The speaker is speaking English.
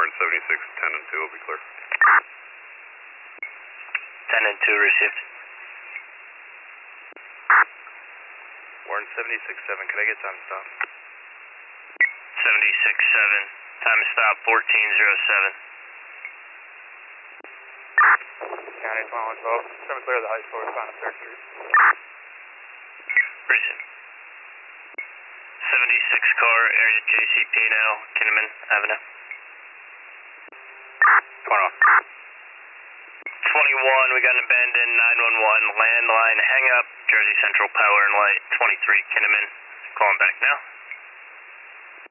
Warren 76, 10 and 2 will be clear. 10 and 2 received. Warren 76-7, could I get time stop? 76-7, time to stop 1407. County 2112, semi clear of the high school, respond to search. Received. 76 car, area JCP now, Kinnaman Avenue. 21, we got an abandoned 911 landline hang up, Jersey Central Power and Light, 23 Kinnaman, calling back now.